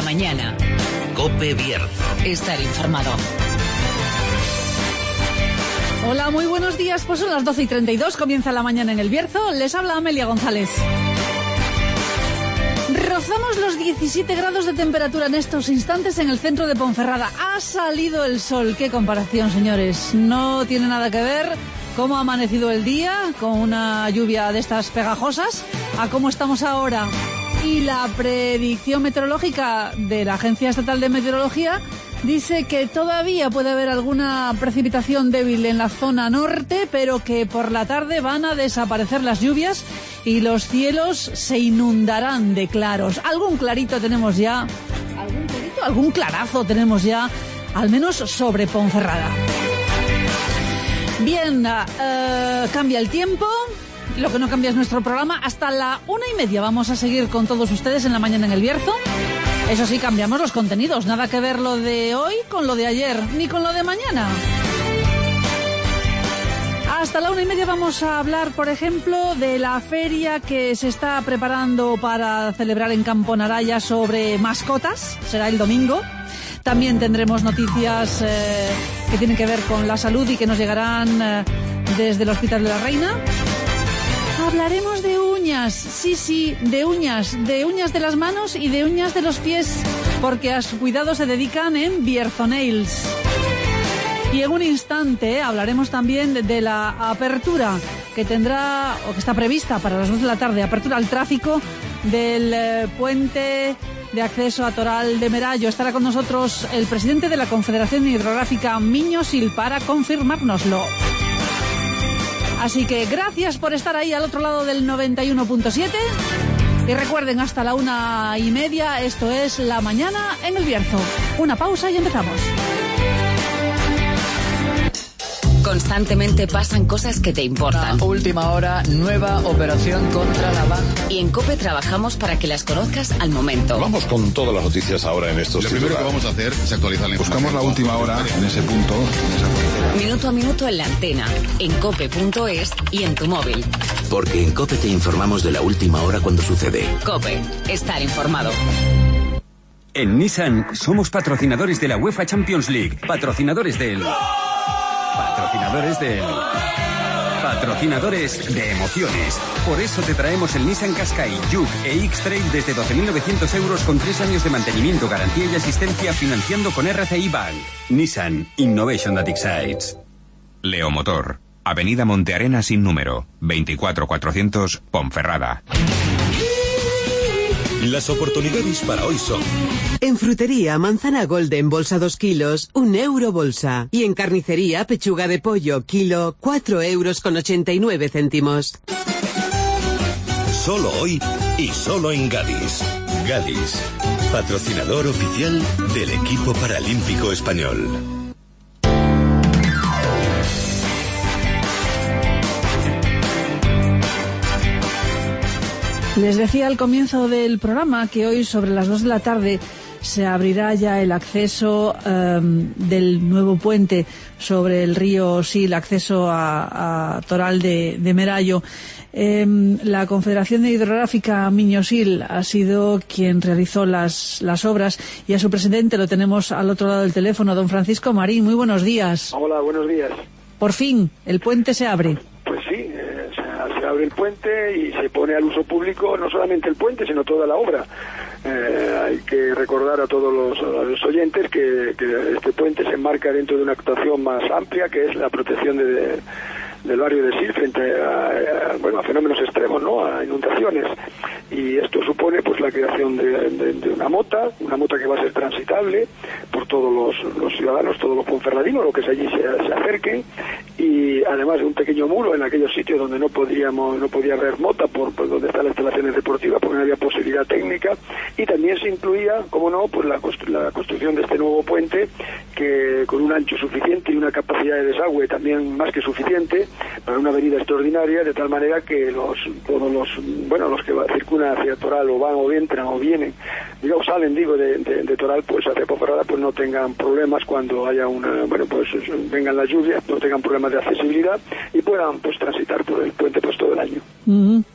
La mañana. COPE Bierzo. Estar informado. Hola, muy buenos días. Pues son las 12:32, comienza la mañana en el Bierzo. Les habla Amelia González. Rozamos los 17 grados de temperatura en estos instantes en el centro de Ponferrada. Ha salido el sol. ¡Qué comparación, señores! No tiene nada que ver cómo ha amanecido el día, con una lluvia de estas pegajosas, a cómo estamos ahora. Y la predicción meteorológica de la Agencia Estatal de Meteorología dice que todavía puede haber alguna precipitación débil en la zona norte, pero que por la tarde van a desaparecer las lluvias y los cielos se inundarán de claros. Algún clarito tenemos ya, algún clarazo tenemos ya, al menos sobre Ponferrada. Bien, cambia el tiempo. Lo que no cambia es nuestro programa. Hasta la 1:30 vamos a seguir con todos ustedes en la mañana en el Bierzo. Eso sí, cambiamos los contenidos. Nada que ver lo de hoy con lo de ayer, ni con lo de mañana. Hasta la 1:30 vamos a hablar, por ejemplo, de la feria que se está preparando para celebrar en Campo Naraya sobre mascotas. Será el domingo. También tendremos noticias que tienen que ver con la salud y que nos llegarán desde el Hospital de la Reina. Hablaremos de uñas, sí, de uñas de las manos y de uñas de los pies, porque a su cuidado se dedican en Bierzo Nails. Y en un instante hablaremos también de la apertura que tendrá, o que está prevista para las 2 de la tarde, apertura al tráfico del puente de acceso a Toral de Merallo. Estará con nosotros el presidente de la Confederación Hidrográfica Miño-Sil para confirmárnoslo. Así que gracias por estar ahí al otro lado del 91.7. Y recuerden, hasta la 1:30, esto es La Mañana en el Bierzo. Una pausa y empezamos. Constantemente pasan cosas que te importan. La última hora, nueva operación contra la banca. Y en COPE trabajamos para que las conozcas al momento. Vamos con todas las noticias ahora en estos titulares. Lo primero que vamos a hacer es actualizar la información. Buscamos la última hora en ese punto. Minuto a minuto en la antena, en cope.es y en tu móvil. Porque en COPE te informamos de la última hora cuando sucede. COPE, estar informado. En Nissan somos patrocinadores de la UEFA Champions League, patrocinadores de emociones. Por eso te traemos el Nissan Qashqai, Juke e X-Trail desde 12.900 euros con 3 años de mantenimiento, garantía y asistencia financiando con RCI Bank. Nissan Innovation that excites. Leomotor, Avenida Montearena sin número, 24400 Ponferrada. Las oportunidades para hoy son: en frutería, manzana golden bolsa 2 kilos, €1 bolsa. Y en carnicería, pechuga de pollo kilo, €4,89. Solo hoy y solo en Gadis. Gadis, patrocinador oficial del equipo paralímpico español. Les decía al comienzo del programa que hoy sobre las 2 de la tarde se abrirá ya el acceso del nuevo puente sobre el río Sil, acceso a Toral de Merallo. La Confederación Hidrográfica Miño-Sil ha sido quien realizó las obras y a su presidente lo tenemos al otro lado del teléfono, don Francisco Marín. Muy buenos días. Hola, buenos días. Por fin, el puente se abre. Pues sí, se abre el puente y se pone al uso público no solamente el puente, sino toda la obra. Hay que recordar a todos los oyentes que este puente se enmarca dentro de una actuación más amplia, que es la protección del barrio de Sil frente a fenómenos extremos, ¿no? A inundaciones. Y esto supone pues la creación de una mota que va a ser transitable por todos los ciudadanos, todos los ponferradinos, los que allí se acerquen, y además de un pequeño muro en aquellos sitios donde no podía haber mota por donde están las instalaciones deportivas, porque no había posibilidad técnica, y también se incluía, como no, pues la construcción de este nuevo puente, que con un ancho suficiente y una capacidad de desagüe también más que suficiente para una avenida extraordinaria, de tal manera que todos los que circulan hacia Toral o van o entran o vienen, salen de Toral pues hacia Ponferrada, pues no tengan problemas cuando haya vengan las lluvias, no tengan problemas de accesibilidad y puedan pues transitar por el puente pues todo el año. Uh-huh.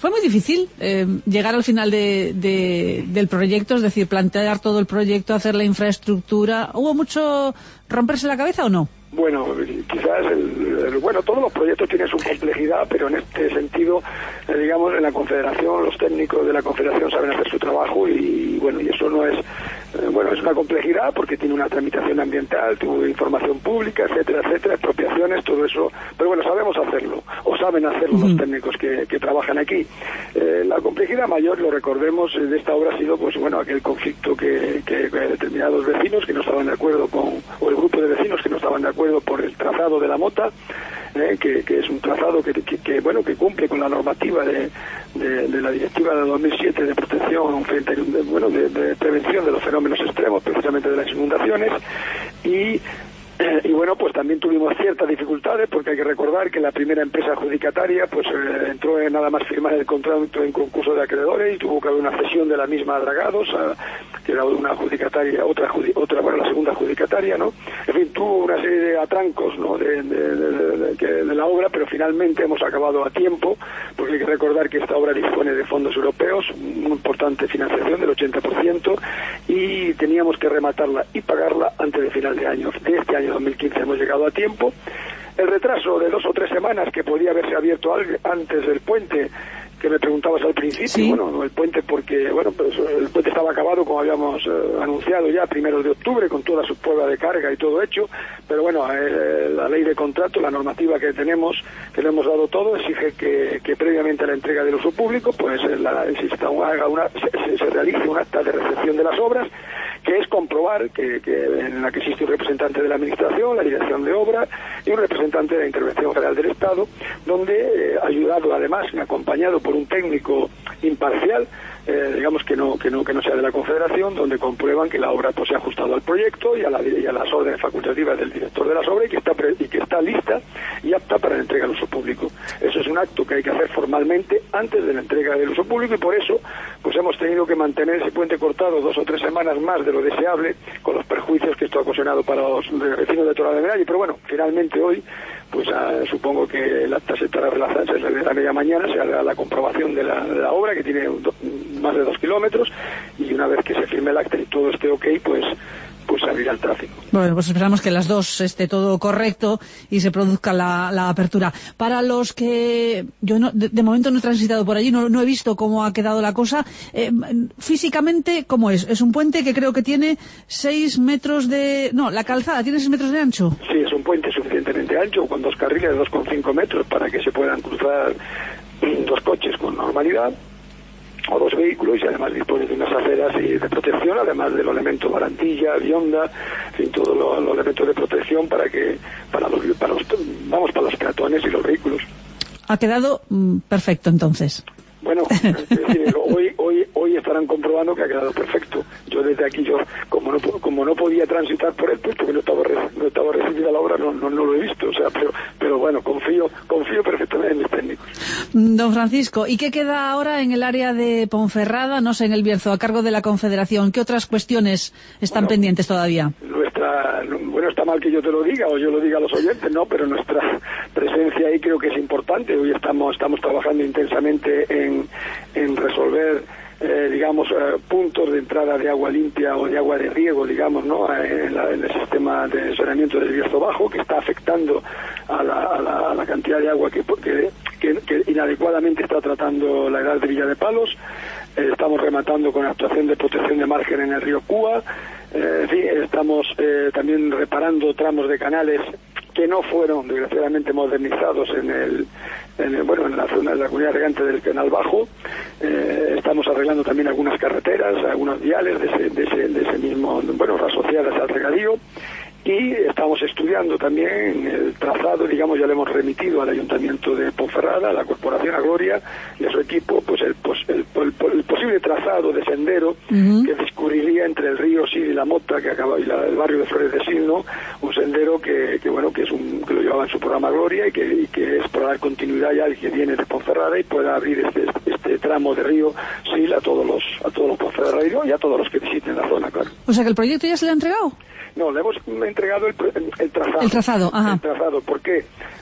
Fue muy difícil llegar al final del proyecto, es decir, plantear todo el proyecto, hacer la infraestructura. ¿Hubo mucho romperse la cabeza o no? Bueno, quizás, todos los proyectos tienen su complejidad, pero en este sentido, digamos, en la Confederación, los técnicos de la Confederación saben hacer su trabajo y eso no es, es una complejidad porque tiene una tramitación ambiental, tuvo información pública, etcétera, expropiaciones, todo eso, pero bueno, sabemos hacerlo, o saben hacerlo los técnicos que trabajan aquí. La complejidad mayor, lo recordemos, de esta obra ha sido, aquel conflicto que determinados vecinos que no estaban de acuerdo o el grupo de vecinos que no estaban de acuerdo por el trazado de la Mota, que es un trazado que cumple con la normativa de la directiva de 2007 de protección de prevención de los fenómenos extremos, precisamente de las inundaciones, y pues también tuvimos ciertas dificultades porque hay que recordar que la primera empresa adjudicataria entró nada más firmar el contrato en concurso de acreedores y tuvo que haber una cesión de la misma a Dragados, que era una adjudicataria, la segunda adjudicataria, ¿no? En fin, tuvo una serie de atrancos, ¿no? de la obra, pero finalmente hemos acabado a tiempo, porque hay que recordar que esta obra dispone de fondos europeos, una importante financiación del 80%, y teníamos que rematarla y pagarla antes de final de año. De este año 2015 hemos llegado a tiempo. El retraso de 2 o 3 semanas que podía haberse abierto antes del puente, que me preguntabas al principio, ¿sí? El puente porque, el puente estaba acabado, como habíamos anunciado ya, 1 de octubre, con toda su prueba de carga y todo hecho, pero la ley de contrato, la normativa que tenemos, que le hemos dado todo, exige que previamente a la entrega del uso público, se realice un acta de recepción de las obras, que es comprobar en la que existe un representante de la Administración, la Dirección de Obra y un representante de la Intervención General del Estado, donde ayudado además y acompañado por un técnico imparcial, digamos que no sea de la Confederación, donde comprueban que la obra se ha ajustado al proyecto y a las órdenes facultativas del director de las obras y que está lista y apta para la entrega al uso público. Eso es un acto que hay que hacer formalmente antes de la entrega del uso público y por eso hemos tenido que mantener ese puente cortado 2 o 3 semanas más de lo deseable, con los perjuicios que esto ha ocasionado para los vecinos de Torrelavega. Pero finalmente hoy supongo que el acta se estará relazando, se realizará media mañana, se hará la comprobación de la obra, que tiene más de 2 kilómetros, y una vez que se firme el acta y todo esté ok, pues abrirá el tráfico. Bueno, pues esperamos que las dos esté todo correcto y se produzca la apertura. Para los que yo de momento no he transitado por allí, no he visto cómo ha quedado la cosa, físicamente, ¿cómo es? Es un puente que creo que tiene 6 metros la calzada tiene 6 metros de ancho. Sí, es un puente suficientemente ancho, con 2 carriles de 2,5 metros para que se puedan cruzar 2 coches con normalidad, o 2 vehículos, y además dispone de unas aceras y de protección, además de los elementos barandilla, bionda, en fin, todos los elementos de protección para los peatones y los vehículos. Ha quedado perfecto, entonces. Bueno, hoy estarán comprobando que ha quedado perfecto. Yo desde aquí, como no podía transitar por él, porque no estaba recibida la obra, no lo he visto. Pero bueno, confío perfectamente en mis técnicos. Don Francisco, ¿y qué queda ahora en el área de Ponferrada, en el Bierzo, a cargo de la Confederación? ¿Qué otras cuestiones están pendientes todavía? Está mal que yo te lo diga o yo lo diga a los oyentes, ¿no? Pero nuestra presencia ahí creo que es importante. Hoy estamos trabajando intensamente en resolver puntos de entrada de agua limpia o de agua de riego, ¿no? En el sistema de saneamiento del Bierzo Bajo, que está afectando a la cantidad de agua que inadecuadamente está tratando la edad de Villa de Palos. Estamos rematando con actuación de protección de margen en el río Cúa. Estamos también reparando tramos de canales que no fueron desgraciadamente modernizados en la zona de la comunidad regante del Canal Bajo. Estamos arreglando también algunas carreteras, algunos viales de ese mismo, asociadas al regadío. Y estamos estudiando también el trazado, ya le hemos remitido al Ayuntamiento de Ponferrada, a la Corporación Agroria y a su equipo, el posible trazado de sendero que discurriría entre el río Sil y la Mota, que acaba, el barrio de Flores de Sil, ¿no? Un sendero que lo llevaba en su programa Gloria y que es para dar continuidad ya al que viene de Ponferrada y pueda abrir este tramo de río Sil a todos los ponferradeiros y a todos los que visiten la zona, claro. O sea que el proyecto ya se le ha entregado. No, le hemos entregado el trazado. El trazado, ajá. El trazado, ¿por qué?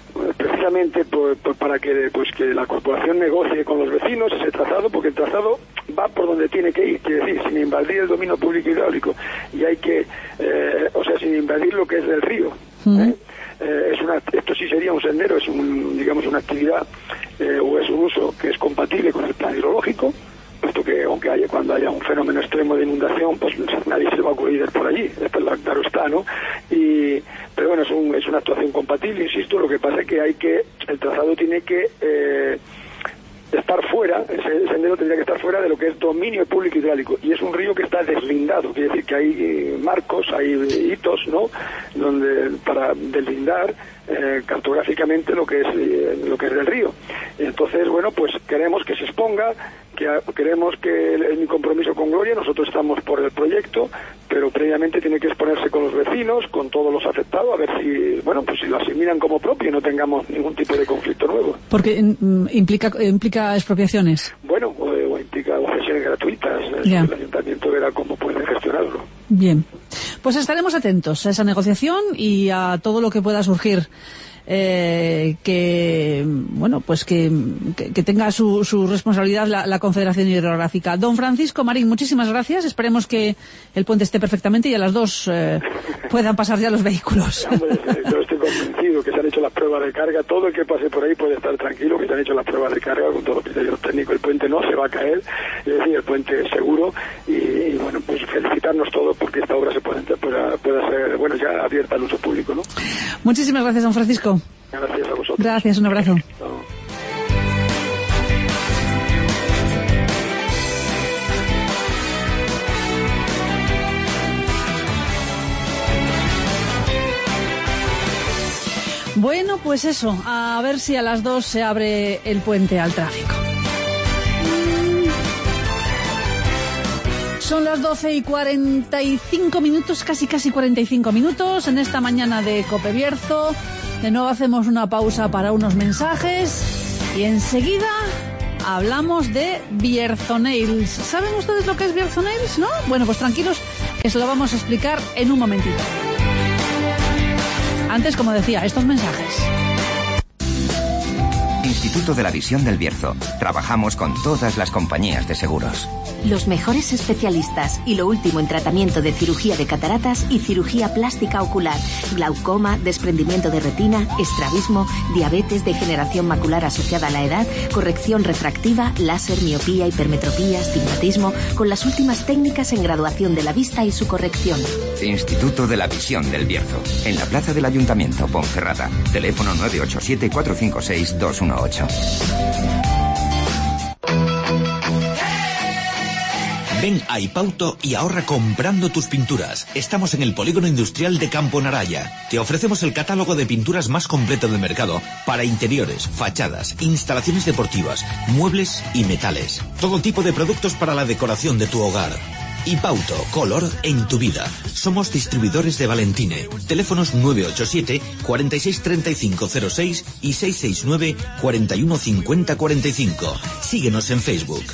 precisamente para que la corporación negocie con los vecinos ese trazado, porque el trazado va por donde tiene que ir, quiere decir, sin invadir el dominio público hidráulico, y hay que, sin invadir lo que es del río. Esto sí sería un sendero, es digamos una actividad o es un uso que es compatible con el plan hidrológico, puesto que cuando haya un fenómeno extremo de inundación, pues nadie se va a ocurrir ir por allí, claro está, ¿no? Pero bueno, es una actuación compatible, insisto. Lo que pasa es que el trazado tiene que estar fuera, ese sendero tendría que estar fuera de lo que es dominio público hidráulico, y es un río que está deslindado, quiere decir que hay marcos, hay hitos, ¿no?, donde para deslindar cartográficamente lo que es del río. Entonces, bueno, pues queremos que se exponga, queremos que es mi compromiso con Gloria, nosotros estamos por el proyecto, pero previamente tiene que exponerse con los vecinos, con todos los afectados, a ver si, bueno, pues si lo asimilan como propio y no tengamos ningún tipo de conflicto nuevo. Porque implica expropiaciones. Bueno, o implica objeciones gratuitas. El ayuntamiento verá cómo puede gestionarlo. Bien, pues estaremos atentos a esa negociación y a todo lo que pueda surgir. Que tenga su responsabilidad la Confederación Hidrográfica. Don Francisco Marín, muchísimas gracias. Esperemos que el puente esté perfectamente y a las 2 puedan pasar ya los vehículos. Hombre, yo estoy convencido que se han hecho las pruebas de carga. Todo el que pase por ahí puede estar tranquilo, que se han hecho las pruebas de carga con todos los criterios técnicos. El puente no se va a caer, es decir, el puente es seguro, y bueno, pues felicitarnos todos porque esta obra pueda ser, bueno, ya abierta al uso público, ¿no? Muchísimas gracias, don Francisco. Gracias a vosotros. Gracias, un abrazo. Bueno, pues eso, a ver si a las 2 se abre el puente al tráfico. Son las 12:45, casi 45 minutos, en esta mañana de Cope Bierzo. De nuevo hacemos una pausa para unos mensajes y enseguida hablamos de Bierzo Nails. ¿Saben ustedes lo que es Bierzo Nails, no? Bueno, pues tranquilos, que se lo vamos a explicar en un momentito. Antes, como decía, estos mensajes. Instituto de la Visión del Bierzo. Trabajamos con todas las compañías de seguros. Los mejores especialistas y lo último en tratamiento de cirugía de cataratas y cirugía plástica ocular, glaucoma, desprendimiento de retina, estrabismo, diabetes, degeneración macular asociada a la edad, corrección refractiva, láser, miopía, hipermetropía, astigmatismo, con las últimas técnicas en graduación de la vista y su corrección. Instituto de la Visión del Bierzo. En la plaza del Ayuntamiento, Ponferrada. Teléfono 987-456-218. Ven a Ipauto y ahorra comprando tus pinturas. Estamos en el polígono industrial de Campo Naraya. Te ofrecemos el catálogo de pinturas más completo del mercado para interiores, fachadas, instalaciones deportivas, muebles y metales. Todo tipo de productos para la decoración de tu hogar. Ipauto, color en tu vida. Somos distribuidores de Valentine. Teléfonos 987 46 35 06 y 669 41 50 45. Síguenos en Facebook.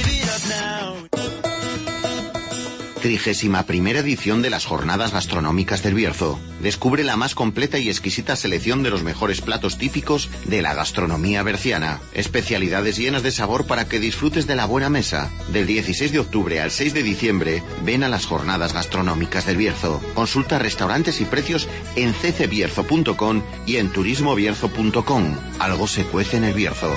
31ª edición de las Jornadas Gastronómicas del Bierzo. Descubre la más completa y exquisita selección de los mejores platos típicos de la gastronomía berciana. Especialidades llenas de sabor para que disfrutes de la buena mesa. Del 16 de octubre al 6 de diciembre, ven a las Jornadas Gastronómicas del Bierzo. Consulta restaurantes y precios en ccbierzo.com y en turismobierzo.com. Algo se cuece en el Bierzo.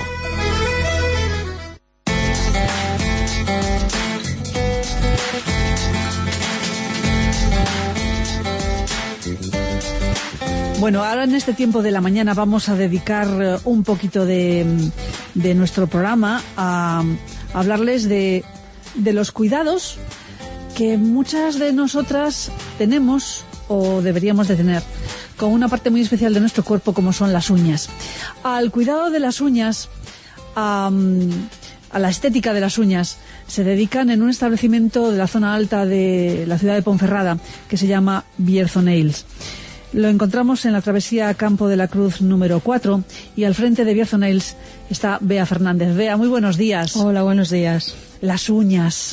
Bueno, ahora en este tiempo de la mañana vamos a dedicar un poquito de nuestro programa a hablarles de los cuidados que muchas de nosotras tenemos o deberíamos de tener con una parte muy especial de nuestro cuerpo como son las uñas. Al cuidado de las uñas, a la estética de las uñas, se dedican en un establecimiento de la zona alta de la ciudad de Ponferrada que se llama Bierzo Nails. Lo encontramos en la travesía Campo de la Cruz número 4 y al frente de Bierzo Nails está Bea Fernández. Bea, muy buenos días. Hola, buenos días. Las uñas.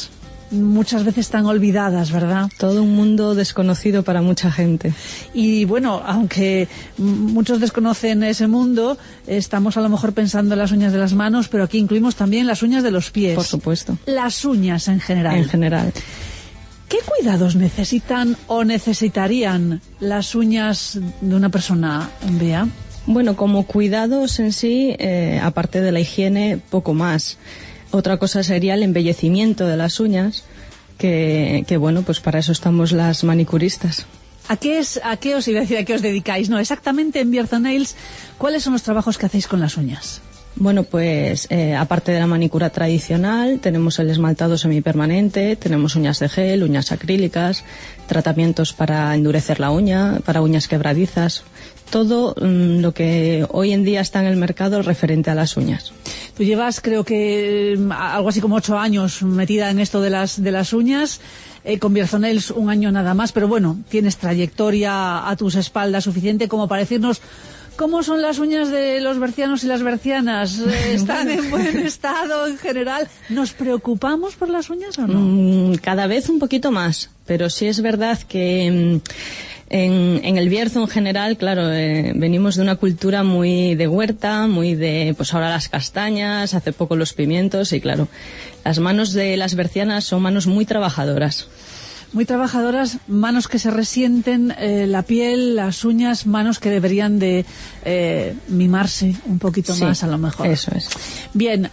muchas veces tan olvidadas, ¿verdad? Todo un mundo desconocido para mucha gente. Y bueno, aunque muchos desconocen ese mundo, estamos a lo mejor pensando en las uñas de las manos, pero aquí incluimos también las uñas de los pies. Por supuesto. Las uñas en general. En general. ¿Qué cuidados necesitan o necesitarían las uñas de una persona, Bea? Bueno, como cuidados en sí, aparte de la higiene, poco más. Otra cosa sería el embellecimiento de las uñas, que bueno, pues para eso estamos las manicuristas. ¿A qué os iba a decir, a qué os dedicáis? No, exactamente en Bierzo Nails, ¿cuáles son los trabajos que hacéis con las uñas? Bueno, pues aparte de la manicura tradicional, tenemos el esmaltado semipermanente, tenemos uñas de gel, uñas acrílicas, tratamientos para endurecer la uña, para uñas quebradizas, todo lo que hoy en día está en el mercado referente a las uñas. Tú llevas, creo que algo así como 8 años metida en esto de las uñas, con Bierzo Nails 1 año nada más, pero bueno, tienes trayectoria a tus espaldas suficiente como para decirnos ¿cómo son las uñas de los bercianos y las bercianas? ¿Están en buen estado en general? ¿Nos preocupamos por las uñas o no? Cada vez un poquito más, pero sí es verdad que en el Bierzo en general, claro, venimos de una cultura muy de huerta, muy de, pues ahora las castañas, hace poco los pimientos, y claro, las manos de las bercianas son manos muy trabajadoras. Muy trabajadoras, manos que se resienten la piel, las uñas, manos que deberían de mimarse un poquito más a lo mejor. Eso es. Bien,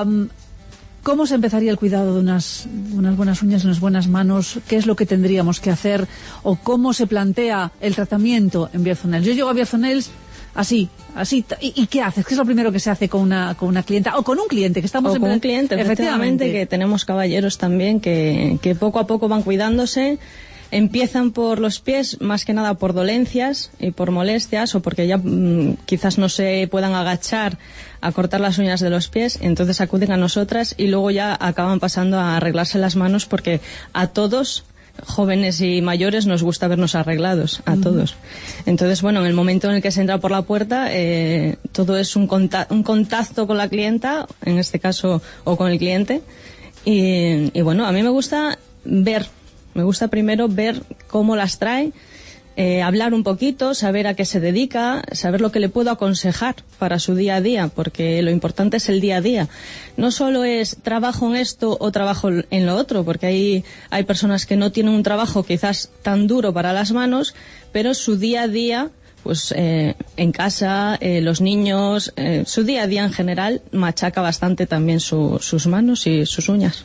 ¿cómo se empezaría el cuidado de unas buenas uñas, unas buenas manos? ¿Qué es lo que tendríamos que hacer? ¿O cómo se plantea el tratamiento en Bierzo Nails? Yo llego a Bierzo Nails así. ¿Y qué haces? ¿Qué es lo primero que se hace con una clienta? O con un cliente, que estamos con un cliente, efectivamente, que tenemos caballeros también que poco a poco van cuidándose. Empiezan por los pies, más que nada por dolencias y por molestias, o porque ya quizás no se puedan agachar a cortar las uñas de los pies, entonces acuden a nosotras y luego ya acaban pasando a arreglarse las manos, porque a todos, jóvenes y mayores, nos gusta vernos arreglados, a todos. Entonces, bueno, en el momento en el que se entra por la puerta, todo es un contacto con la clienta, en este caso, o con el cliente, y bueno, a mí me gusta primero ver cómo las trae, hablar un poquito, saber a qué se dedica, saber lo que le puedo aconsejar para su día a día, porque lo importante es el día a día. No solo es trabajo en esto o trabajo en lo otro, porque hay personas que no tienen un trabajo quizás tan duro para las manos, pero su día a día, pues en casa, los niños, su día a día en general machaca bastante también sus manos y sus uñas.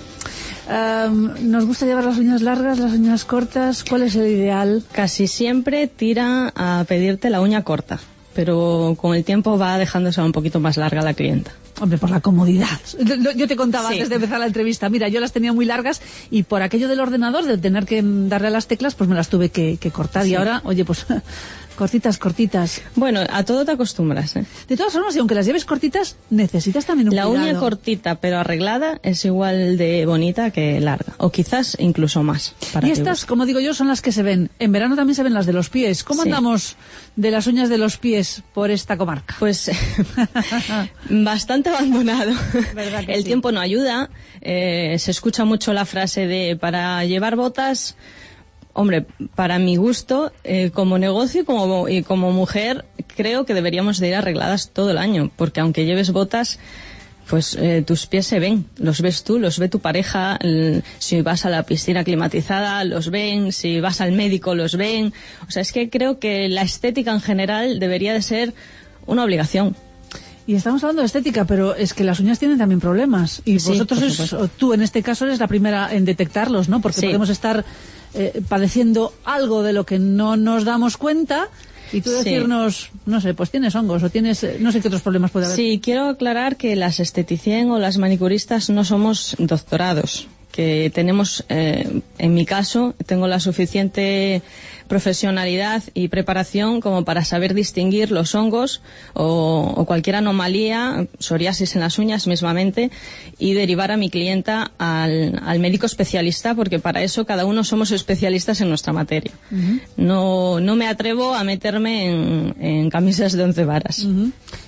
¿Nos gusta llevar las uñas largas, las uñas cortas? ¿Cuál es el ideal? Casi siempre tira a pedirte la uña corta, pero con el tiempo va dejándose un poquito más larga la clienta. Hombre, por la comodidad. Yo te contaba antes de empezar la entrevista, mira, yo las tenía muy largas y por aquello del ordenador, de tener que darle a las teclas, pues me las tuve que cortar. Y ahora, oye, pues cortitas. Bueno, a todo te acostumbras, ¿eh? De todas formas, y aunque las lleves cortitas, necesitas también un cuidado. La uña cortita pero arreglada es igual de bonita que larga, o quizás incluso más. Y estas, como digo yo, son las que se ven. En verano también se ven las de los pies. ¿Cómo andamos de las uñas de los pies por esta comarca? Pues bastante abandonado. El tiempo no ayuda. Se escucha mucho la frase de para llevar botas. Hombre, para mi gusto, como negocio y como mujer, creo que deberíamos de ir arregladas todo el año, porque aunque lleves botas, pues tus pies se ven, los ves tú, los ve tu pareja, si vas a la piscina climatizada, los ven, si vas al médico, los ven. O sea, es que creo que la estética en general debería de ser una obligación. Y estamos hablando de estética, pero es que las uñas tienen también problemas. Y vosotros, tú en este caso, eres la primera en detectarlos, ¿no? Porque podemos estar padeciendo algo de lo que no nos damos cuenta y tú decirnos, no sé, pues tienes hongos o tienes, no sé qué otros problemas puede haber. Sí, quiero aclarar que las esteticien o las manicuristas no somos doctorados, que tenemos, en mi caso, tengo la suficiente profesionalidad y preparación como para saber distinguir los hongos o cualquier anomalía, psoriasis en las uñas mismamente, y derivar a mi clienta al médico especialista, porque para eso cada uno somos especialistas en nuestra materia. No me atrevo a meterme en camisas de 11 varas.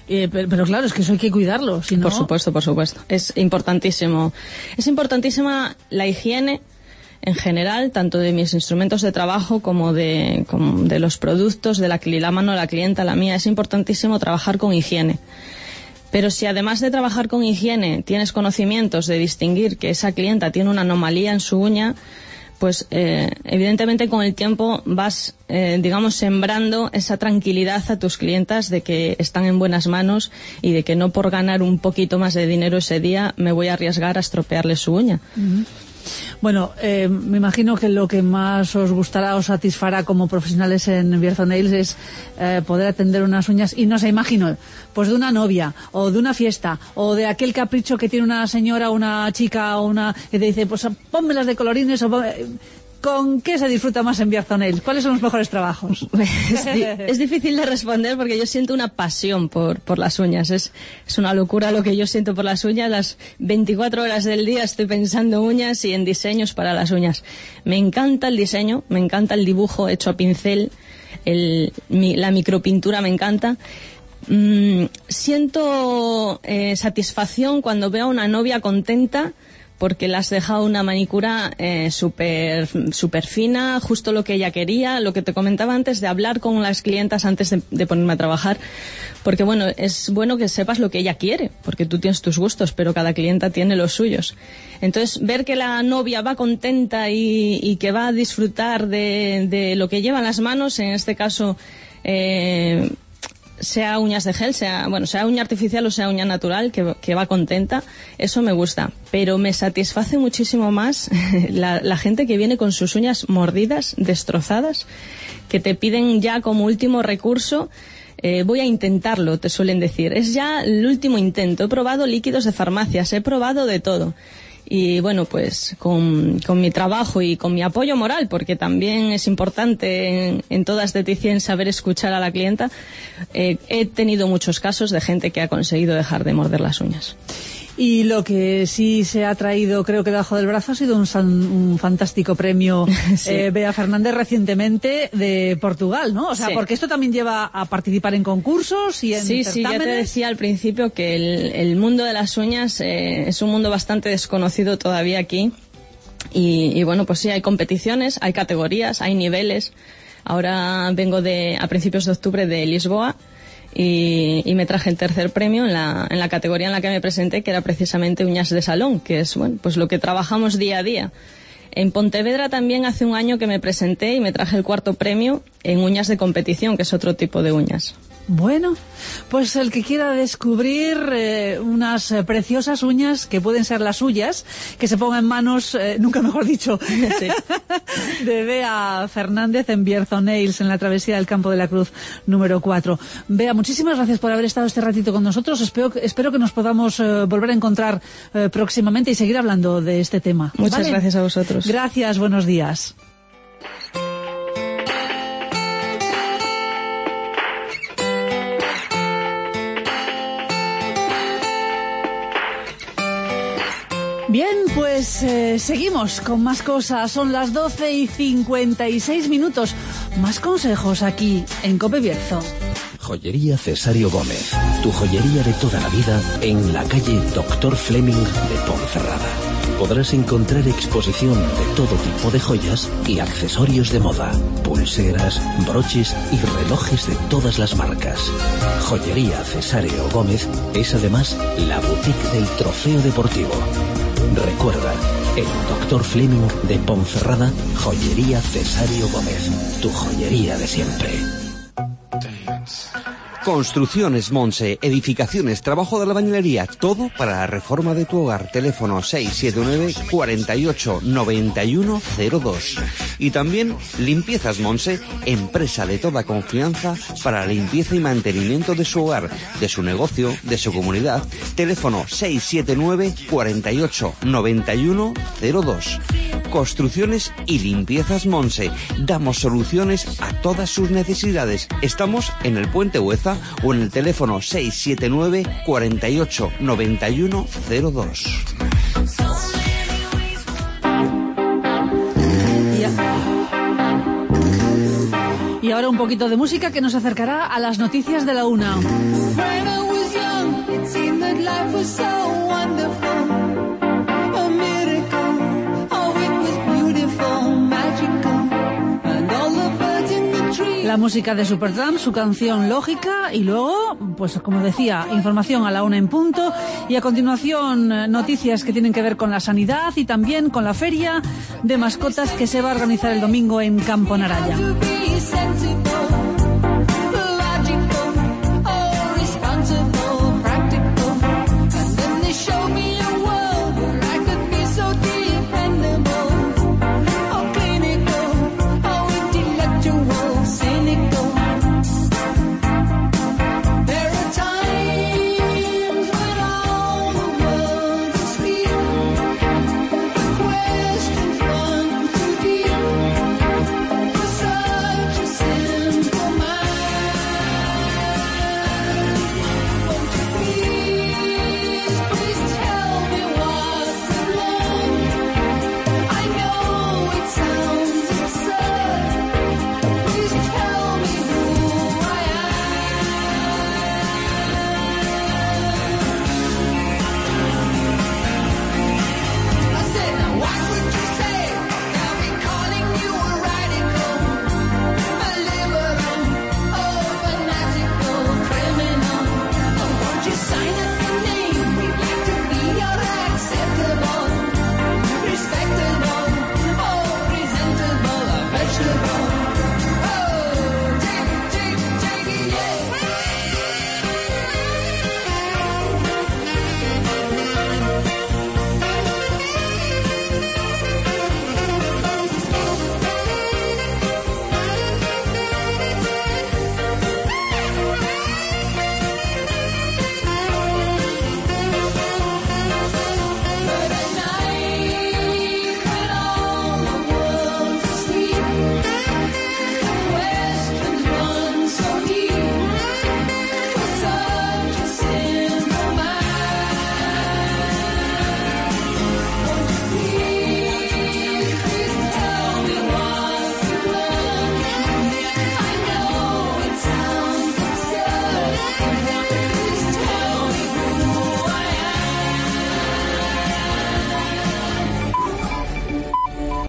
Pero claro, es que eso hay que cuidarlo, si no... Por supuesto. Es importantísimo. Es importantísima la higiene en general, tanto de mis instrumentos de trabajo como de los productos, de la mano de la clienta, la mía. Es importantísimo trabajar con higiene. Pero si además de trabajar con higiene tienes conocimientos de distinguir que esa clienta tiene una anomalía en su uña, pues evidentemente con el tiempo vas, sembrando esa tranquilidad a tus clientas de que están en buenas manos y de que no por ganar un poquito más de dinero ese día me voy a arriesgar a estropearle su uña. Uh-huh. Bueno, me imagino que lo que más os gustará o satisfará como profesionales en Bierzo Nails es poder atender unas uñas, y no sé, imagino, pues de una novia, o de una fiesta, o de aquel capricho que tiene una señora, una chica, o una que te dice, pues pónmelas de colorines, ¿con qué se disfruta más en Bierzo Nails? ¿Cuáles son los mejores trabajos? Es difícil de responder porque yo siento una pasión por las uñas. Es una locura lo que yo siento por las uñas. Las 24 horas del día estoy pensando uñas y en diseños para las uñas. Me encanta el diseño, me encanta el dibujo hecho a pincel, la micropintura me encanta. Siento satisfacción cuando veo a una novia contenta porque le has dejado una manicura súper fina, justo lo que ella quería, lo que te comentaba antes de hablar con las clientas antes de ponerme a trabajar. Porque bueno, es bueno que sepas lo que ella quiere, porque tú tienes tus gustos, pero cada clienta tiene los suyos. Entonces, ver que la novia va contenta y que va a disfrutar de lo que lleva en las manos, en este caso... sea uñas de gel, sea uña artificial o sea uña natural, que va contenta, eso me gusta. Pero me satisface muchísimo más la gente que viene con sus uñas mordidas, destrozadas, que te piden ya como último recurso, voy a intentarlo, te suelen decir. Es ya el último intento. He probado líquidos de farmacias, he probado de todo. Y bueno, pues con mi trabajo y con mi apoyo moral, porque también es importante en toda esteticien saber escuchar a la clienta, he tenido muchos casos de gente que ha conseguido dejar de morder las uñas. Y lo que sí se ha traído, creo que debajo del brazo, ha sido un fantástico premio sí. Bea Fernández recientemente de Portugal, ¿no? O sea, sí. Porque esto también lleva a participar en concursos y en certámenes. Sí, ya te decía al principio que el mundo de las uñas es un mundo bastante desconocido todavía aquí. Y bueno, pues sí, hay competiciones, hay categorías, hay niveles. Ahora vengo a principios de octubre de Lisboa. Y me traje el tercer premio en la categoría en la que me presenté, que era precisamente uñas de salón, que es bueno, pues lo que trabajamos día a día. En Pontevedra también hace un año que me presenté y me traje el cuarto premio en uñas de competición, que es otro tipo de uñas. Bueno, pues el que quiera descubrir unas preciosas uñas que pueden ser las suyas, que se ponga en manos, nunca mejor dicho, sí. de Bea Fernández en Bierzo Nails, en la travesía del Campo de la Cruz número 4. Bea, muchísimas gracias por haber estado este ratito con nosotros. Espero que nos podamos volver a encontrar próximamente y seguir hablando de este tema. Muchas gracias a vosotros. Gracias, buenos días. Bien, pues seguimos con más cosas. Son las 12:56. Más consejos aquí en COPE Bierzo. Joyería Cesario Gómez. Tu joyería de toda la vida en la calle Dr. Fleming de Ponferrada. Podrás encontrar exposición de todo tipo de joyas y accesorios de moda, pulseras, broches y relojes de todas las marcas. Joyería Cesario Gómez es además la boutique del trofeo deportivo. Recuerda, en Dr. Fleming de Ponferrada, Joyería Cesario Gómez, tu joyería de siempre. Construcciones Monse, edificaciones, trabajo de albañilería, todo para la reforma de tu hogar. Teléfono 679 48 91 02. Y también Limpiezas Monse, empresa de toda confianza para la limpieza y mantenimiento de su hogar, de su negocio, de su comunidad. Teléfono 679 48 91 02. Construcciones y Limpiezas Monse. Damos soluciones a todas sus necesidades. Estamos en el Puente Hueza o en el teléfono 679 48 91 02. Y ahora un poquito de música que nos acercará a las noticias de la 1. life was so wonderful, a miracle. Oh, it was beautiful, magical, and all the birds in the trees. La música de Supertramp, su canción Lógica, y luego, pues como decía, información a la 1 en punto, y a continuación noticias que tienen que ver con la sanidad y también con la feria de mascotas que se va a organizar el domingo en Campo Naraya.